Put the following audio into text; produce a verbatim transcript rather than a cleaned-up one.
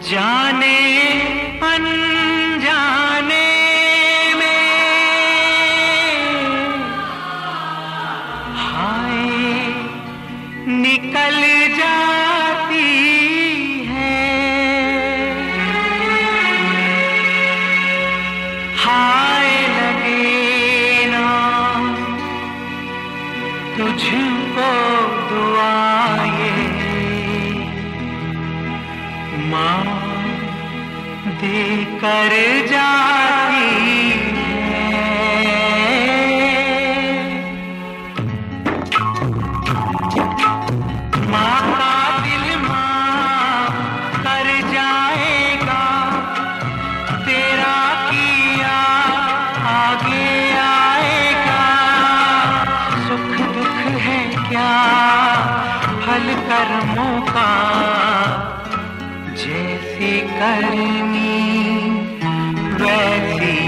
जाने अनजाने में हाय निकल जाती है, हाय लगे ना तुझको दुआएं माँ देकर जाती है। माँ का दिल माँ कर जाएगा, तेरा किया आगे आएगा। सुख दुख है क्या फल कर्मों का, जैसी करनी वैसी